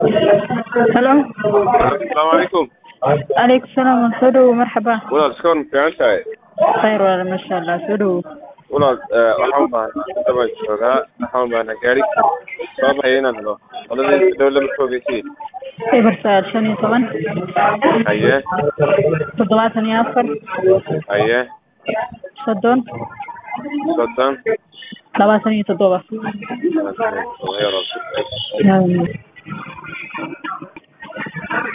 هلو. السلام عليكم. عليكم السلام. سدو مرحبا. walaal iska waran fiican tahay. خير والله ما شاء الله. سدو walaal waxaan u baahnaa dabaan joogaa waxaan u baahnaa gaari soo baxaya inaan helo qoladii dhow lama foogeysiin. إبر سعر شنو طبعا haye تضغطني أفر haye صدون soddon لباسني تضغط. Waa yar oo